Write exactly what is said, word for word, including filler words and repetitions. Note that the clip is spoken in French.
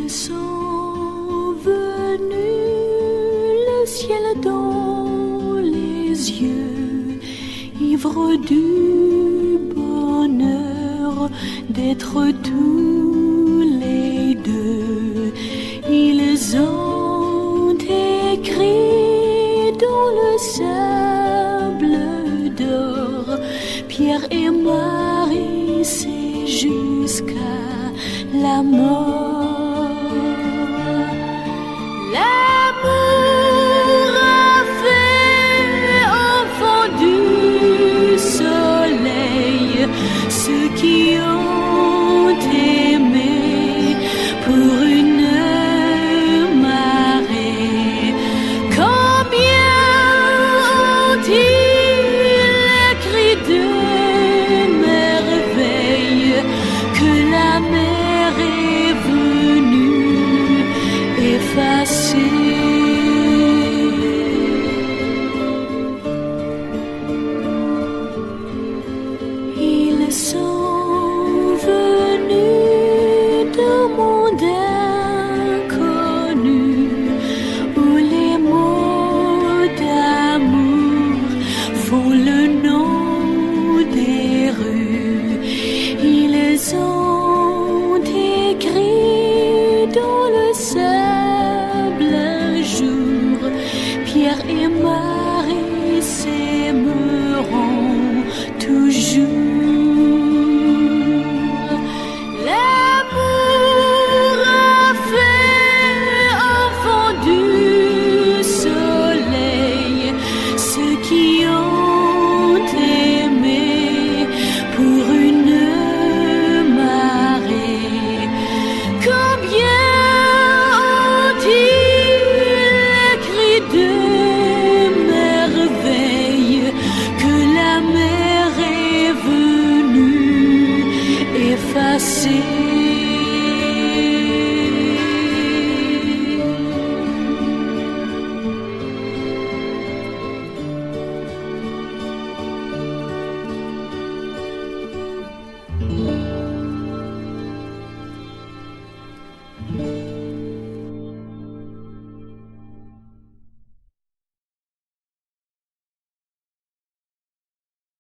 Ils sont venus, le ciel dans les yeux, ivres du bonheur d'être tous les deux. Ils ont écrit dans le sable d'or, Pierre et Marie, c'est jusqu'à la mort. L'amour a fait enfant du soleil ceux qui ont aimé pour une marée. Combien ont-ils écrit de merveilles que la mer est venue effacer. Ils sont